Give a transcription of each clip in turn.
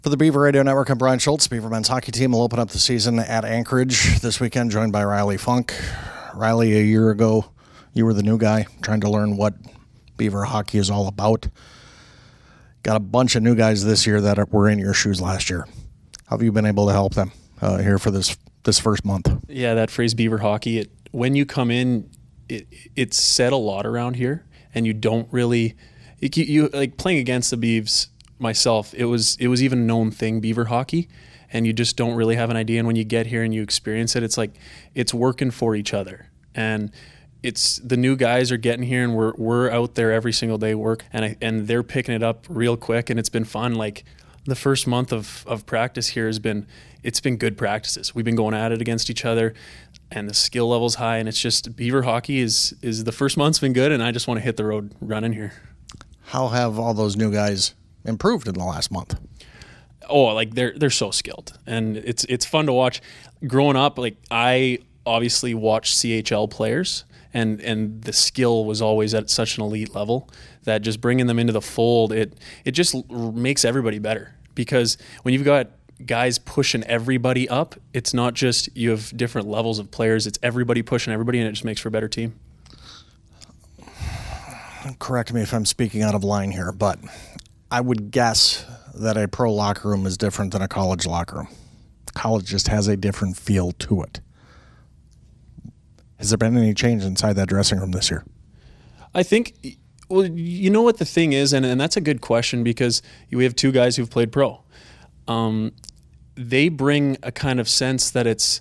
For the Beaver Radio Network, I'm Brian Schultz. Beaver men's hockey team will open up the season at Anchorage this weekend, joined by Riley Funk. Riley, a year ago, you were the new guy trying to learn what Beaver hockey is all about. Got a bunch of new guys this year that were in your shoes last year. How have you been able to help them here for this first month? Yeah, that phrase Beaver hockey, when you come in, it's said a lot around here, and you don't really, you like playing against the Beavs. Myself, it was even a known thing, Beaver hockey, and you just don't really have an idea. And when you get here and you experience it, it's like it's working for each other. And it's the new guys are getting here, and we're out there every single day work, and they're picking it up real quick, and it's been fun. Like the first month of practice here it's been good practices. We've been going at it against each other, and the skill level's high, and it's just Beaver hockey is the first month's been good, and I just want to hit the road running here. How have all those new guys improved in the last month? Oh, like they're so skilled, and it's fun to watch. Growing up, like I obviously watched CHL players, and the skill was always at such an elite level that just bringing them into the fold, it just makes everybody better. Because when you've got guys pushing everybody up, it's not just you have different levels of players, it's everybody pushing everybody, and it just makes for a better team. Correct me if I'm speaking out of line here, but I would guess that a pro locker room is different than a college locker room. College just has a different feel to it. Has there been any change inside that dressing room this year? I think, well, you know what the thing is, and that's a good question, because we have two guys who've played pro. They bring a kind of sense that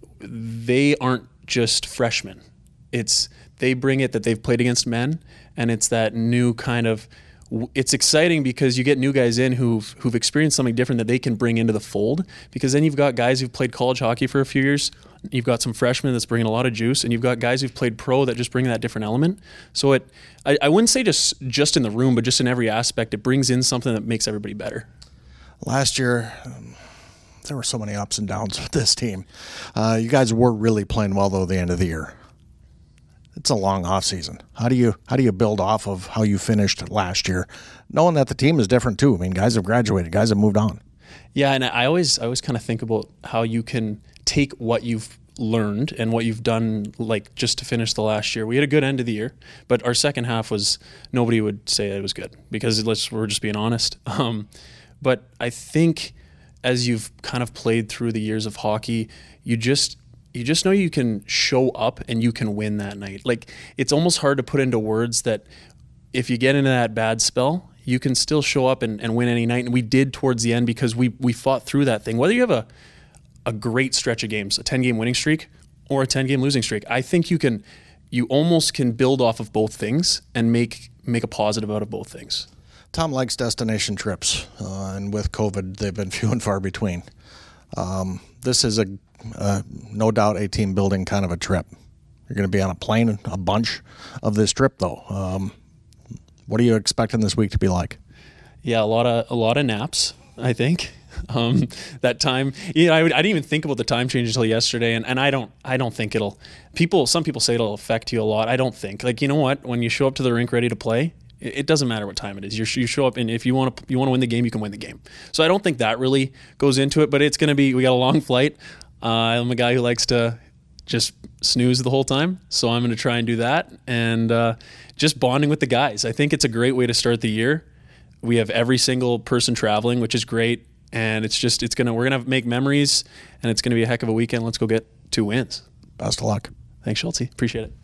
they aren't just freshmen. They bring it that they've played against men, and it's that new kind of. It's exciting because you get new guys in who've experienced something different that they can bring into the fold, because then you've got guys who've played college hockey for a few years, you've got some freshmen that's bringing a lot of juice, and you've got guys who've played pro that just bring that different element. So I wouldn't say just in the room, but just in every aspect, it brings in something that makes everybody better. Last year, there were so many ups and downs with this team. You guys were really playing well, though, at the end of the year. It's a long off season. How do you build off of how you finished last year, knowing that the team is different too? I mean, guys have graduated, guys have moved on. Yeah, and I always kind of think about how you can take what you've learned and what you've done, like just to finish the last year. We had a good end of the year, but our second half nobody would say it was good, because we're just being honest. But I think as you've kind of played through the years of hockey, you just know you can show up and you can win that night. Like, it's almost hard to put into words that if you get into that bad spell, you can still show up and win any night. And we did towards the end, because we fought through that thing. Whether you have a great stretch of games, a 10-game winning streak or a 10-game losing streak, I think you almost can build off of both things and make a positive out of both things. Tom likes destination trips, and with COVID, they've been few and far between. This is no doubt a team building kind of a trip. You're going to be on a plane a bunch of this trip, though. What are you expecting this week to be like? Yeah, a lot of naps, I think. That time, I didn't even think about the time change until yesterday, and I don't think some people say it'll affect you a lot. I don't think. Like, you know what? When you show up to the rink ready to play, it doesn't matter what time it is. You show up, and if you want to win the game, you can win the game. So I don't think that really goes into it, but it's going to be, we got a long flight. I'm a guy who likes to just snooze the whole time, so I'm going to try and do that, and just bonding with the guys. I think it's a great way to start the year. We have every single person traveling, which is great, and we're going to make memories, and it's going to be a heck of a weekend. Let's go get 2 wins. Best of luck. Thanks, Schultz. Appreciate it.